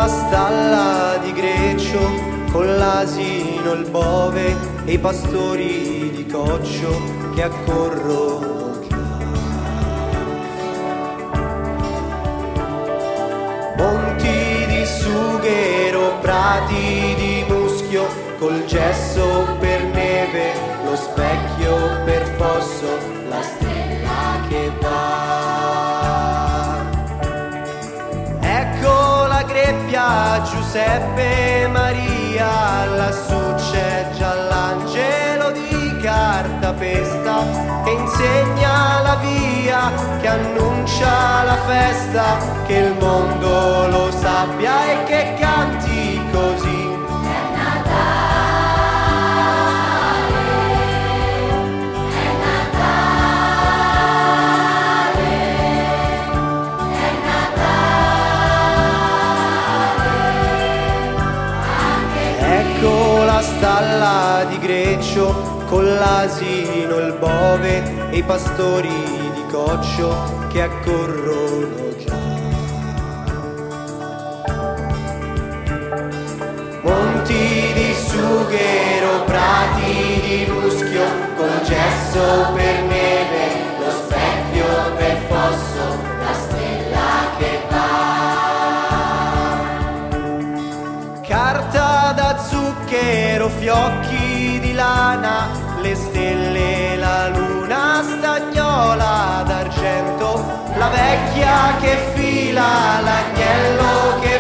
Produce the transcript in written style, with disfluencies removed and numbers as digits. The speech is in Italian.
la stalla di Greccio, con l'asino, il bove e i pastori di coccio che accorrono già. Monti di sughero, prati di muschio, col gesso per neve, lo specchio per fosso, la stella che va. Ecco la greppia, Giuseppe Maria, lassù c'è già l'angelo di cartapesta che insegna la via, che annuncia la festa, che il mondo lo sappia e che canti così. La stalla di Greccio, con l'asino, il bove e i pastori di coccio che accorrono già. Monti di sughero, prati di muschio, col gesso per neve, lo specchio per fosso, la stella che va. Carta da zucchero, fiocchi di lana, le stelle, la luna, stagnola d'argento, la vecchia che fila, l'agnello che